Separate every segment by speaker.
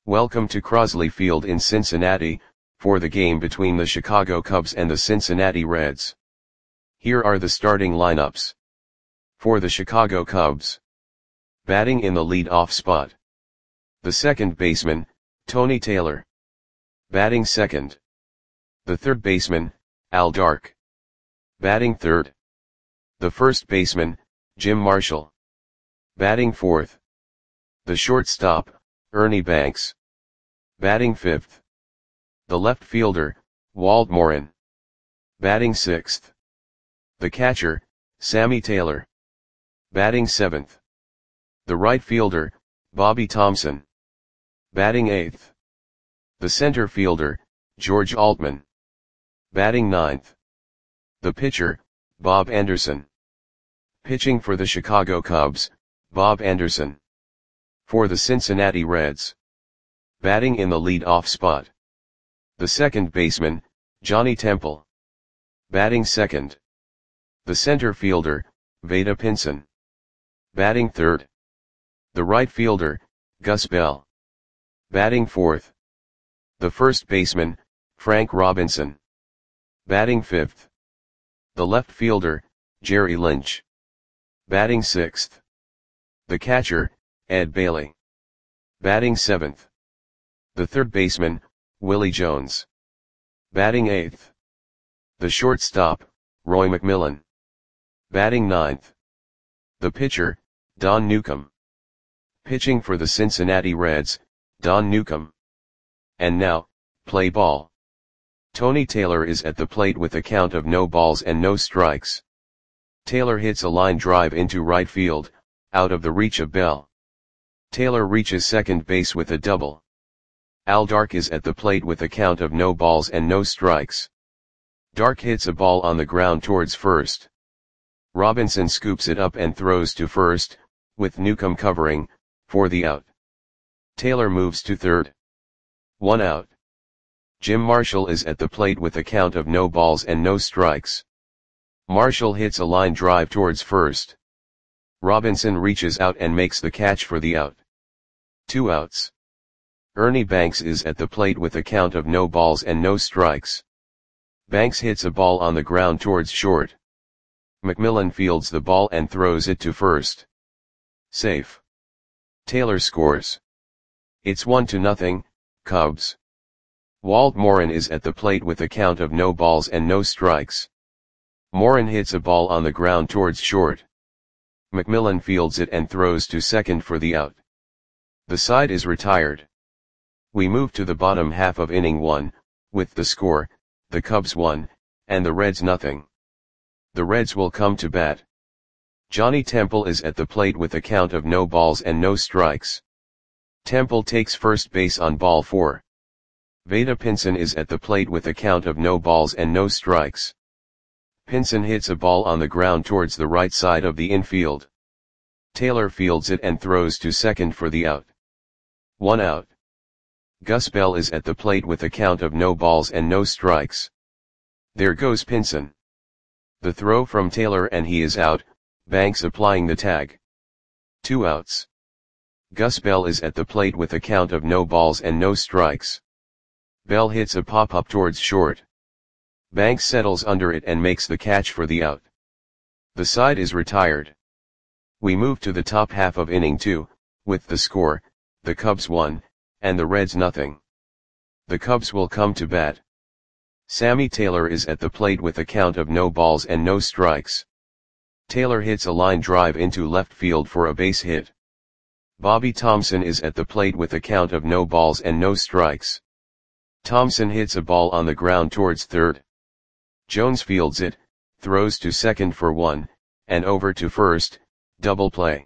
Speaker 1: Welcome to Crosley Field in Cincinnati, for the game between the Chicago Cubs and the Cincinnati Reds. Here are the starting lineups. For the Chicago Cubs. Batting in the lead-off spot. The second baseman, Tony Taylor. Batting second. The third baseman, Al Dark. Batting third. The first baseman, Jim Marshall. Batting fourth. The shortstop, Ernie Banks. Batting fifth. The left fielder, Walt Morin. Batting sixth. The catcher, Sammy Taylor. Batting seventh. The right fielder, Bobby Thomson. Batting eighth. The center fielder, George Altman. Batting ninth. The pitcher, Bob Anderson. Pitching for the Chicago Cubs, Bob Anderson. For the Cincinnati Reds. Batting in the lead-off spot. The second baseman, Johnny Temple. Batting second. The center fielder, Vada Pinson. Batting third. The right fielder, Gus Bell. Batting fourth. The first baseman, Frank Robinson. Batting fifth. The left fielder, Jerry Lynch. Batting sixth. The catcher, Ed Bailey. Batting seventh. The third baseman, Willie Jones. Batting eighth. The shortstop, Roy McMillan. Batting ninth. The pitcher, Don Newcombe. Pitching for the Cincinnati Reds, Don Newcombe. And now, play ball. Tony Taylor is at the plate with a count of no balls and no strikes. Taylor hits a line drive into right field, out of the reach of Bell. Taylor reaches second base with a double. Al Dark is at the plate with a count of no balls and no strikes. Dark hits a ball on the ground towards first. Robinson scoops it up and throws to first, with Newcombe covering, for the out. Taylor moves to third. 1 out. Jim Marshall is at the plate with a count of no balls and no strikes. Marshall hits a line drive towards first. Robinson reaches out and makes the catch for the out. 2 outs. Ernie Banks is at the plate with a count of no balls and no strikes. Banks hits a ball on the ground towards short. McMillan fields the ball and throws it to first. Safe. Taylor scores. It's 1-0, Cubs. Walt Morin is at the plate with a count of no balls and no strikes. Morin hits a ball on the ground towards short. McMillan fields it and throws to second for the out. The side is retired. We move to the bottom half of inning 1, with the score, the Cubs 1, and the Reds 0. The Reds will come to bat. Johnny Temple is at the plate with a count of no balls and no strikes. Temple takes first base on ball 4. Vada Pinson is at the plate with a count of no balls and no strikes. Pinson hits a ball on the ground towards the right side of the infield. Taylor fields it and throws to second for the out. 1 out. Gus Bell is at the plate with a count of no balls and no strikes. There goes Pinson. The throw from Taylor and he is out, Banks applying the tag. 2 outs. Gus Bell is at the plate with a count of no balls and no strikes. Bell hits a pop-up towards short. Banks settles under it and makes the catch for the out. The side is retired. We move to the top half of inning 2, with the score, the Cubs 1, and the Reds 0. The Cubs will come to bat. Sammy Taylor is at the plate with a count of no balls and no strikes. Taylor hits a line drive into left field for a base hit. Bobby Thomson is at the plate with a count of no balls and no strikes. Thomson hits a ball on the ground towards third. Jones fields it, throws to second for 1, and over to first, double play.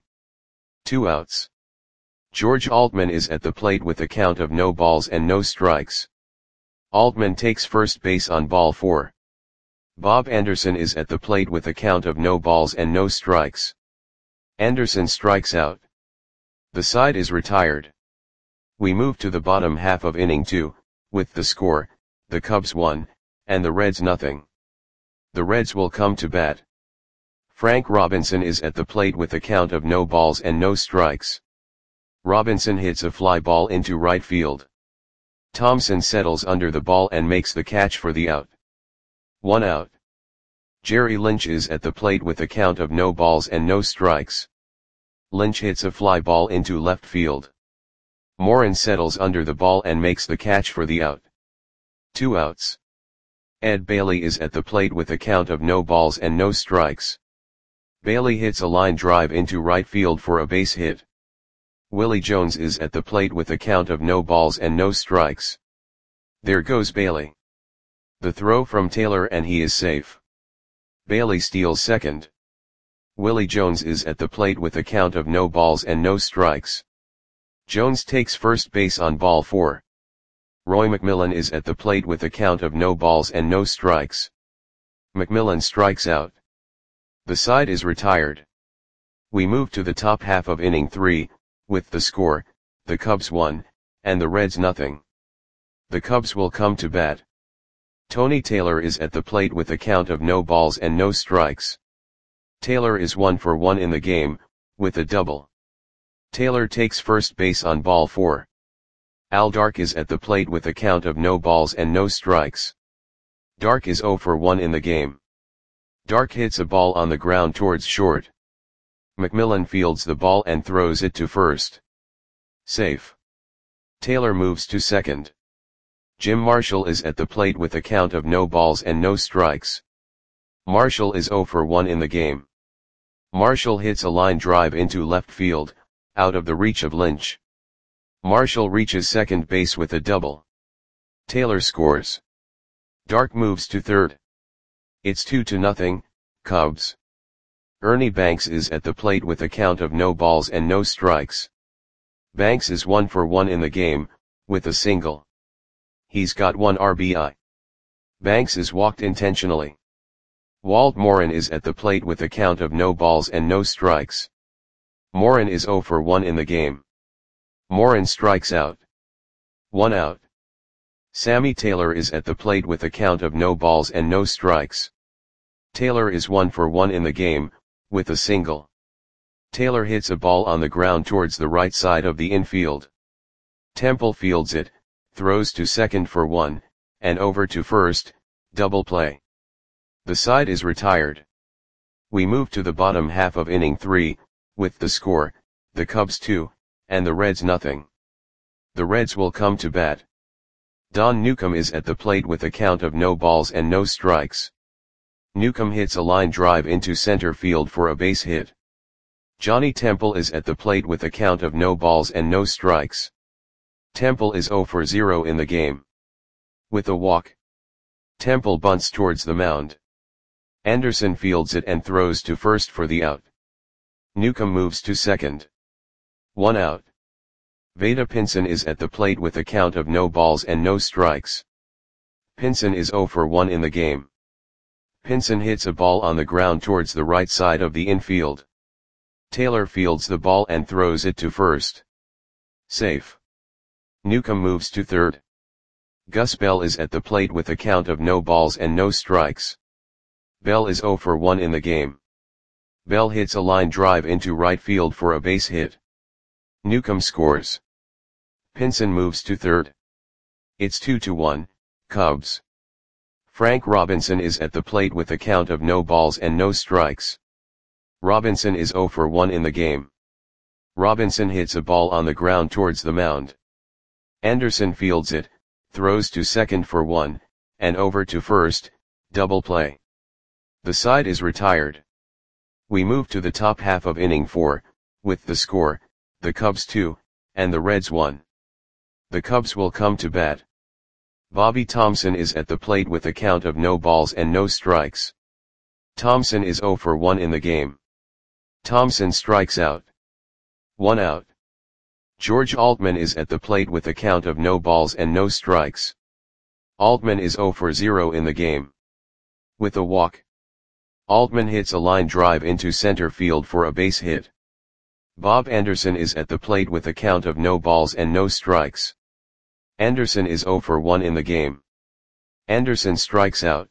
Speaker 1: 2 outs. George Altman is at the plate with a count of no balls and no strikes. Altman takes first base on ball 4. Bob Anderson is at the plate with a count of no balls and no strikes. Anderson strikes out. The side is retired. We move to the bottom half of inning 2, with the score, the Cubs 1, and the Reds 0. The Reds will come to bat. Frank Robinson is at the plate with a count of no balls and no strikes. Robinson hits a fly ball into right field. Thompson settles under the ball and makes the catch for the out. 1 out. Jerry Lynch is at the plate with a count of no balls and no strikes. Lynch hits a fly ball into left field. Morin settles under the ball and makes the catch for the out. 2 outs. Ed Bailey is at the plate with a count of no balls and no strikes. Bailey hits a line drive into right field for a base hit. Willie Jones is at the plate with a count of no balls and no strikes. There goes Bailey. The throw from Taylor and he is safe. Bailey steals second. Willie Jones is at the plate with a count of no balls and no strikes. Jones takes first base on ball 4. Roy McMillan is at the plate with a count of no balls and no strikes. McMillan strikes out. The side is retired. We move to the top half of inning 3, with the score, the Cubs 1, and the Reds nothing. The Cubs will come to bat. Tony Taylor is at the plate with a count of no balls and no strikes. Taylor is 1 for 1 in the game, with a double. Taylor takes first base on ball 4. Al Dark is at the plate with a count of no balls and no strikes. Dark is 0 for 1 in the game. Dark hits a ball on the ground towards short. McMillan fields the ball and throws it to first. Safe. Taylor moves to second. Jim Marshall is at the plate with a count of no balls and no strikes. Marshall is 0 for 1 in the game. Marshall hits a line drive into left field, out of the reach of Lynch. Marshall reaches second base with a double. Taylor scores. Dark moves to third. It's 2-0, Cubs. Ernie Banks is at the plate with a count of no balls and no strikes. Banks is 1 for 1 in the game, with a single. He's got 1 RBI. Banks is walked intentionally. Walt Morin is at the plate with a count of no balls and no strikes. Morin is 0 for 1 in the game. Morin strikes out. 1 out. Sammy Taylor is at the plate with a count of no balls and no strikes. Taylor is 1 for 1 in the game, with a single. Taylor hits a ball on the ground towards the right side of the infield. Temple fields it, throws to second for 1, and over to first, double play. The side is retired. We move to the bottom half of inning 3, with the score, the Cubs 2, and the Reds nothing. The Reds will come to bat. Don Newcomb is at the plate with a count of no balls and no strikes. Newcomb hits a line drive into center field for a base hit. Johnny Temple is at the plate with a count of no balls and no strikes. Temple is 0 for 0 in the game. With a walk. Temple bunts towards the mound. Anderson fields it and throws to first for the out. Newcomb moves to second. 1 out. Vada Pinson is at the plate with a count of no balls and no strikes. Pinson is 0 for 1 in the game. Pinson hits a ball on the ground towards the right side of the infield. Taylor fields the ball and throws it to first. Safe. Newcomb moves to third. Gus Bell is at the plate with a count of no balls and no strikes. Bell is 0 for 1 in the game. Bell hits a line drive into right field for a base hit. Newcomb scores. Pinson moves to third. It's 2-1, Cubs. Frank Robinson is at the plate with a count of no balls and no strikes. Robinson is 0 for 1 in the game. Robinson hits a ball on the ground towards the mound. Anderson fields it, throws to second for 1, and over to first, double play. The side is retired. We move to the top half of inning 4, with the score, the Cubs 2, and the Reds 1. The Cubs will come to bat. Bobby Thomson is at the plate with a count of no balls and no strikes. Thomson is 0 for 1 in the game. Thomson strikes out. 1 out. George Altman is at the plate with a count of no balls and no strikes. Altman is 0 for 0 in the game. With a walk. Altman hits a line drive into center field for a base hit. Bob Anderson is at the plate with a count of no balls and no strikes. Anderson is 0 for 1 in the game. Anderson strikes out.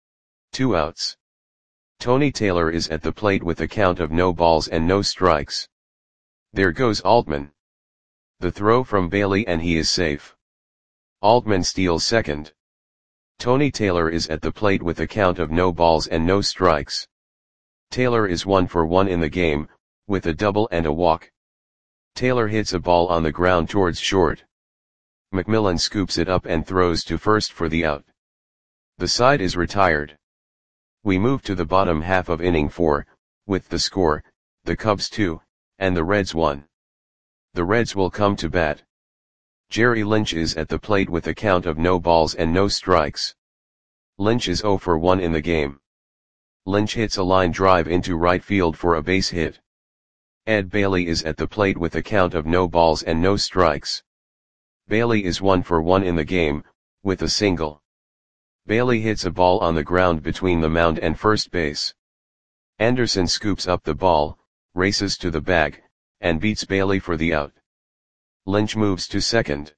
Speaker 1: 2 outs. Tony Taylor is at the plate with a count of no balls and no strikes. There goes Altman. The throw from Bailey and he is safe. Altman steals second. Tony Taylor is at the plate with a count of no balls and no strikes. Taylor is 1 for 1 in the game, with a double and a walk. Taylor hits a ball on the ground towards short. McMillan scoops it up and throws to first for the out. The side is retired. We move to the bottom half of inning 4, with the score, the Cubs 2, and the Reds 1. The Reds will come to bat. Jerry Lynch is at the plate with a count of no balls and no strikes. Lynch is 0 for 1 in the game. Lynch hits a line drive into right field for a base hit. Ed Bailey is at the plate with a count of no balls and no strikes. Bailey is 1 for 1 in the game, with a single. Bailey hits a ball on the ground between the mound and first base. Anderson scoops up the ball, races to the bag, and beats Bailey for the out. Lynch moves to second.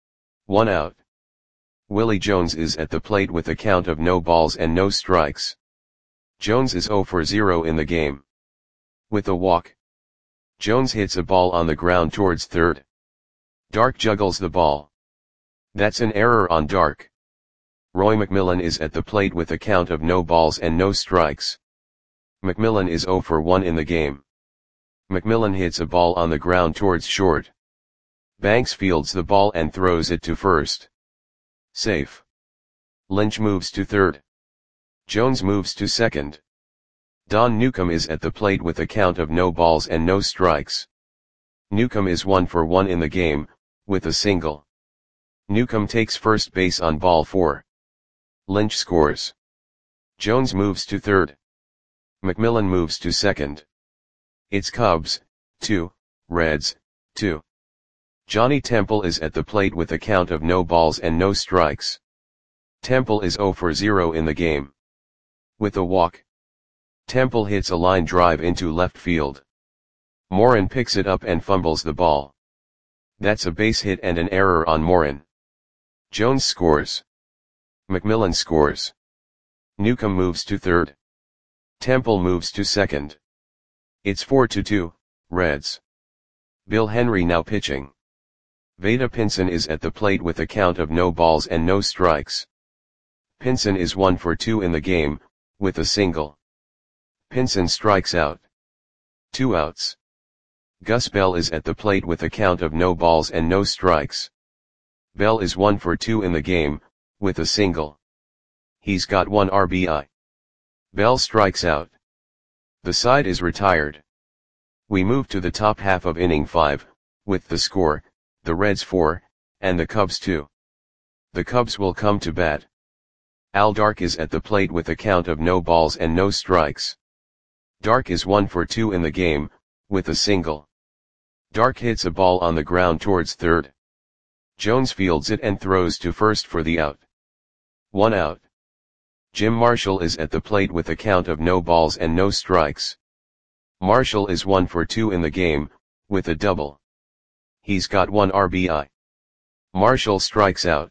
Speaker 1: 1 out. Willie Jones is at the plate with a count of no balls and no strikes. Jones is 0 for 0 in the game. With a walk. Jones hits a ball on the ground towards third. Dark juggles the ball. That's an error on Dark. Roy McMillan is at the plate with a count of no balls and no strikes. McMillan is 0 for 1 in the game. McMillan hits a ball on the ground towards short. Banks fields the ball and throws it to first. Safe. Lynch moves to third. Jones moves to second. Don Newcomb is at the plate with a count of no balls and no strikes. Newcomb is 1 for 1 in the game, with a single. Newcomb takes first base on ball 4. Lynch scores. Jones moves to third. McMillan moves to second. It's Cubs, 2, Reds, 2. Johnny Temple is at the plate with a count of no balls and no strikes. Temple is 0 for 0 in the game. With a walk. Temple hits a line drive into left field. Morin picks it up and fumbles the ball. That's a base hit and an error on Morin. Jones scores. McMillan scores. Newcomb moves to third. Temple moves to second. It's 4-2, Reds. Bill Henry now pitching. Vada Pinson is at the plate with a count of no balls and no strikes. Pinson is 1 for 2 in the game, with a single. Pinson strikes out. 2 outs. Gus Bell is at the plate with a count of no balls and no strikes. Bell is 1 for 2 in the game, with a single. He's got 1 RBI. Bell strikes out. The side is retired. We move to the top half of inning 5, with the score, the Reds 4, and the Cubs 2. The Cubs will come to bat. Al Dark is at the plate with a count of no balls and no strikes. Dark is 1 for 2 in the game, with a single. Dark hits a ball on the ground towards third. Jones fields it and throws to first for the out. 1 out. Jim Marshall is at the plate with a count of no balls and no strikes. Marshall is 1 for 2 in the game, with a double. He's got 1 RBI. Marshall strikes out.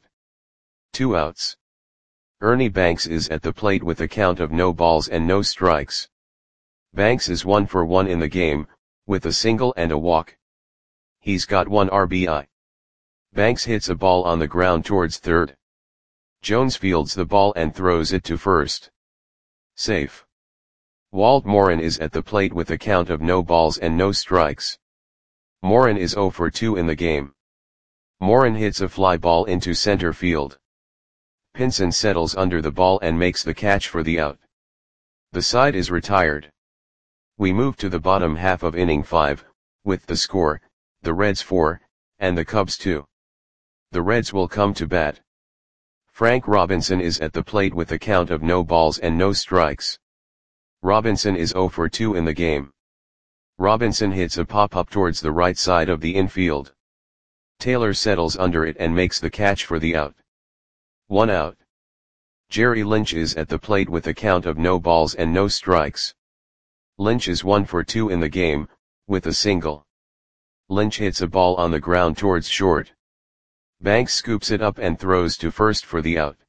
Speaker 1: 2 outs. Ernie Banks is at the plate with a count of no balls and no strikes. Banks is 1 for 1 in the game, with a single and a walk. He's got 1 RBI. Banks hits a ball on the ground towards third. Jones fields the ball and throws it to first. Safe. Walt Morin is at the plate with a count of no balls and no strikes. Morin is 0 for 2 in the game. Morin hits a fly ball into center field. Pinson settles under the ball and makes the catch for the out. The side is retired. We move to the bottom half of inning 5, with the score, the Reds 4, and the Cubs 2. The Reds will come to bat. Frank Robinson is at the plate with a count of no balls and no strikes. Robinson is 0 for 2 in the game. Robinson hits a pop-up towards the right side of the infield. Taylor settles under it and makes the catch for the out. 1 out. Jerry Lynch is at the plate with a count of no balls and no strikes. Lynch is 1 for 2 in the game, with a single. Lynch hits a ball on the ground towards short. Banks scoops it up and throws to first for the out.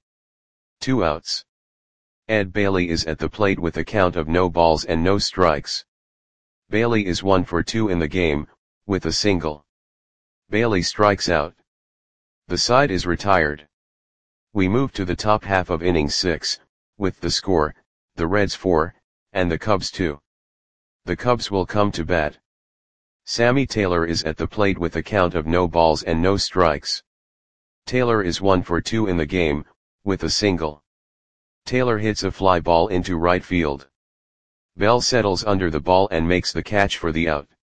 Speaker 1: 2 outs. Ed Bailey is at the plate with a count of no balls and no strikes. Bailey is 1 for 2 in the game, with a single. Bailey strikes out. The side is retired. We move to the top half of inning 6, with the score, the Reds 4, and the Cubs 2. The Cubs will come to bat. Sammy Taylor is at the plate with a count of no balls and no strikes. Taylor is 1 for 2 in the game, with a single. Taylor hits a fly ball into right field. Bell settles under the ball and makes the catch for the out.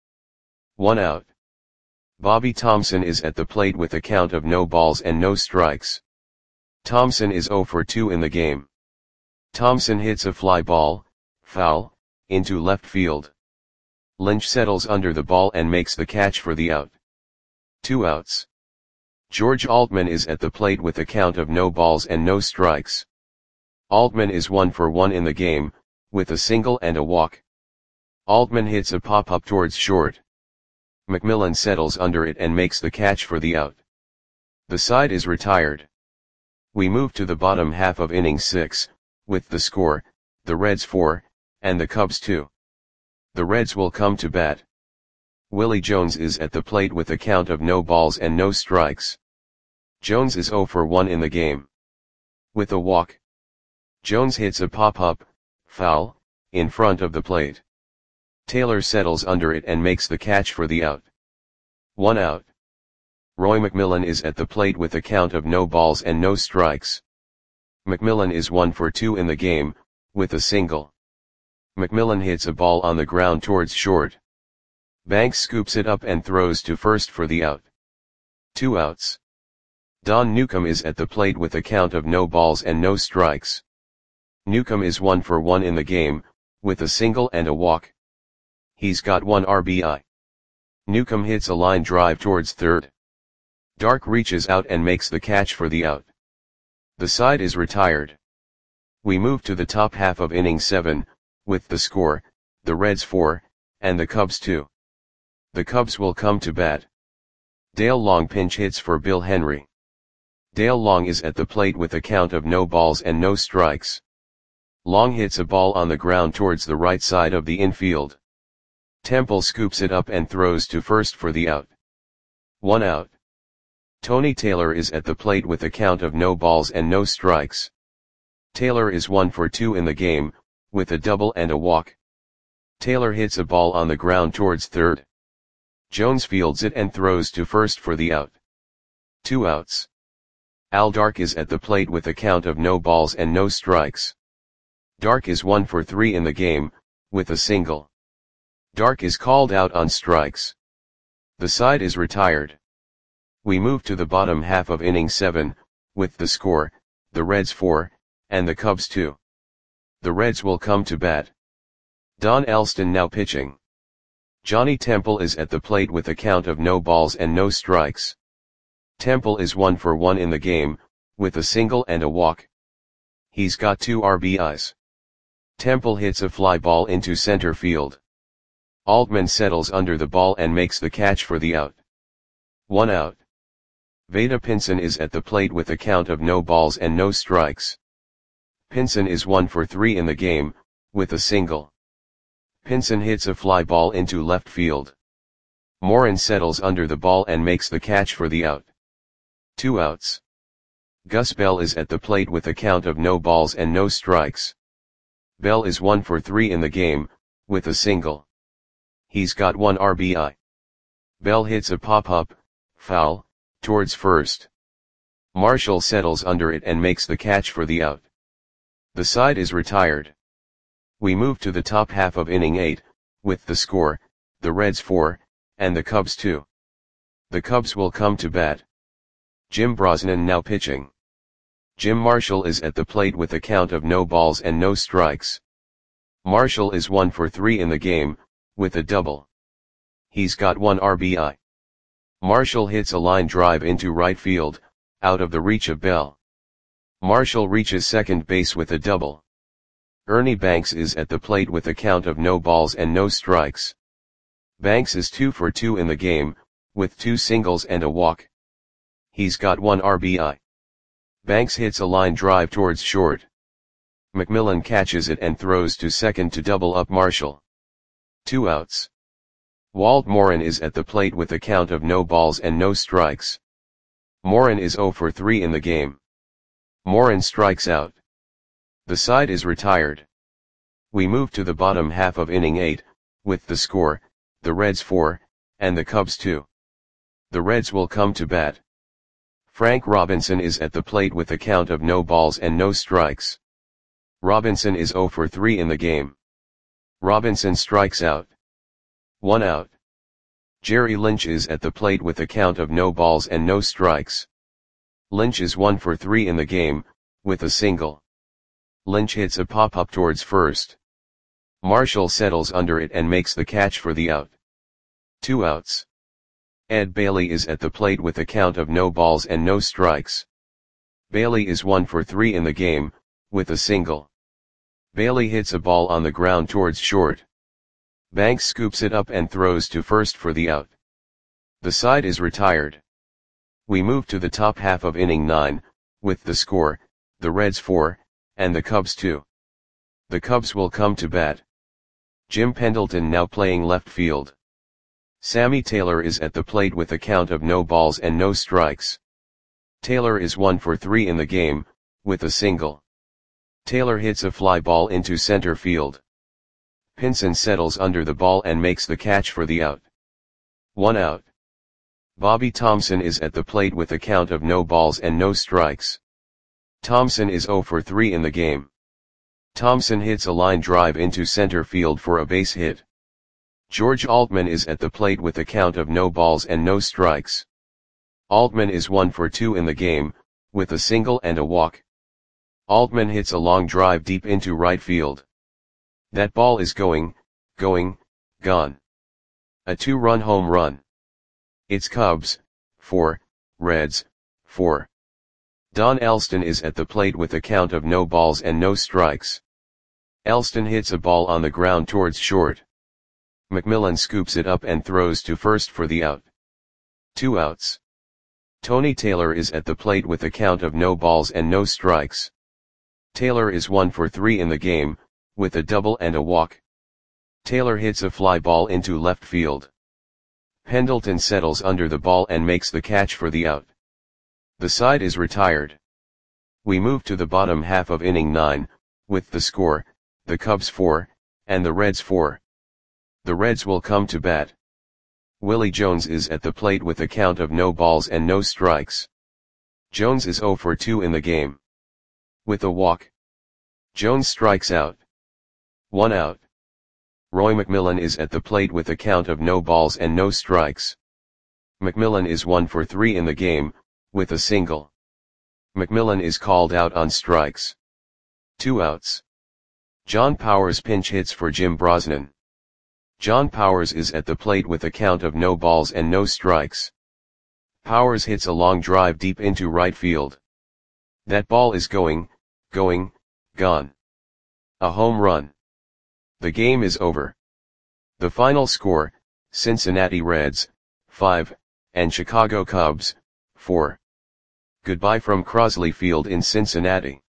Speaker 1: 1 out. Bobby Thomson is at the plate with a count of no balls and no strikes. Thomson is 0 for 2 in the game. Thomson hits a fly ball, foul, into left field. Lynch settles under the ball and makes the catch for the out. 2 outs. George Altman is at the plate with a count of no balls and no strikes. Altman is 1 for 1 in the game, with a single and a walk. Altman hits a pop-up towards short. McMillan settles under it and makes the catch for the out. The side is retired. We move to the bottom half of inning 6, with the score, the Reds 4, and the Cubs 2. The Reds will come to bat. Willie Jones is at the plate with a count of no balls and no strikes. Jones is 0 for 1 in the game. With a walk. Jones hits a pop-up, foul, in front of the plate. Taylor settles under it and makes the catch for the out. 1 out. Roy McMillan is at the plate with a count of no balls and no strikes. McMillan is 1 for 2 in the game, with a single. McMillan hits a ball on the ground towards short. Banks scoops it up and throws to first for the out. 2 outs. Don Newcomb is at the plate with a count of no balls and no strikes. Newcomb is 1 for 1 in the game, with a single and a walk. He's got 1 RBI. Newcomb hits a line drive towards third. Dark reaches out and makes the catch for the out. The side is retired. We move to the top half of inning 7, with the score, the Reds 4, and the Cubs 2. The Cubs will come to bat. Dale Long pinch hits for Bill Henry. Dale Long is at the plate with a count of no balls and no strikes. Long hits a ball on the ground towards the right side of the infield. Temple scoops it up and throws to first for the out. 1 out. Tony Taylor is at the plate with a count of no balls and no strikes. Taylor is 1 for 2 in the game, with a double and a walk. Taylor hits a ball on the ground towards third. Jones fields it and throws to first for the out. 2 outs. Al Dark is at the plate with a count of no balls and no strikes. Dark is 1 for 3 in the game, with a single. Dark is called out on strikes. The side is retired. We move to the bottom half of inning 7, with the score, the Reds 4, and the Cubs 2. The Reds will come to bat. Don Elston now pitching. Johnny Temple is at the plate with a count of no balls and no strikes. Temple is 1 for 1 in the game, with a single and a walk. He's got 2 RBIs. Temple hits a fly ball into center field. Altman settles under the ball and makes the catch for the out. 1 out. Vada Pinson is at the plate with a count of no balls and no strikes. Pinson is 1 for 3 in the game, with a single. Pinson hits a fly ball into left field. Morin settles under the ball and makes the catch for the out. 2 outs. Gus Bell is at the plate with a count of no balls and no strikes. Bell is 1 for 3 in the game, with a single. He's got 1 RBI. Bell hits a pop-up, foul, towards first. Marshall settles under it and makes the catch for the out. The side is retired. We move to the top half of inning 8, with the score, the Reds 4, and the Cubs 2. The Cubs will come to bat. Jim Brosnan now pitching. Jim Marshall is at the plate with a count of no balls and no strikes. Marshall is 1 for 3 in the game, with a double. He's got 1 RBI. Marshall hits a line drive into right field, out of the reach of Bell. Marshall reaches second base with a double. Ernie Banks is at the plate with a count of no balls and no strikes. Banks is 2 for 2 in the game, with 2 singles and a walk. He's got 1 RBI. Banks hits a line drive towards short. McMillan catches it and throws to second to double up Marshall. 2 outs. Walt Morin is at the plate with a count of no balls and no strikes. Morin is 0 for 3 in the game. Morin strikes out. The side is retired. We move to the bottom half of inning 8, with the score, the Reds 4, and the Cubs 2. The Reds will come to bat. Frank Robinson is at the plate with a count of no balls and no strikes. Robinson is 0 for 3 in the game. Robinson strikes out. 1 out. Jerry Lynch is at the plate with a count of no balls and no strikes. Lynch is 1 for 3 in the game, with a single. Lynch hits a pop-up towards first. Marshall settles under it and makes the catch for the out. 2 outs. Ed Bailey is at the plate with a count of no balls and no strikes. Bailey is 1 for 3 in the game, with a single. Bailey hits a ball on the ground towards short. Banks scoops it up and throws to first for the out. The side is retired. We move to the top half of inning 9, with the score, the Reds 4, and the Cubs 2. The Cubs will come to bat. Jim Pendleton now playing left field. Sammy Taylor is at the plate with a count of no balls and no strikes. Taylor is 1 for 3 in the game, with a single. Taylor hits a fly ball into center field. Pinson settles under the ball and makes the catch for the out. 1 out. Bobby Thomson is at the plate with a count of no balls and no strikes. Thomson is 0 for 3 in the game. Thomson hits a line drive into center field for a base hit. George Altman is at the plate with a count of no balls and no strikes. Altman is 1 for 2 in the game, with a single and a walk. Altman hits a long drive deep into right field. That ball is going, gone. A 2-run home run. It's Cubs, 4, Reds, 4. Don Elston is at the plate with a count of no balls and no strikes. Elston hits a ball on the ground towards short. McMillan scoops it up and throws to first for the out. 2 outs. Tony Taylor is at the plate with a count of no balls and no strikes. Taylor is 1 for 3 in the game, with a double and a walk. Taylor hits a fly ball into left field. Pendleton settles under the ball and makes the catch for the out. The side is retired. We move to the bottom half of inning 9, with the score, the Cubs 4, and the Reds 4. The Reds will come to bat. Willie Jones is at the plate with a count of no balls and no strikes. Jones is 0 for 2 in the game. With a walk. Jones strikes out. 1 out. Roy McMillan is at the plate with a count of no balls and no strikes. McMillan is 1 for 3 in the game, with a single. McMillan is called out on strikes. 2 outs. John Powers pinch hits for Jim Brosnan. John Powers is at the plate with a count of no balls and no strikes. Powers hits a long drive deep into right field. That ball is going, gone. A home run. The game is over. The final score, Cincinnati Reds, 5, and Chicago Cubs, 4. Goodbye from Crosley Field in Cincinnati.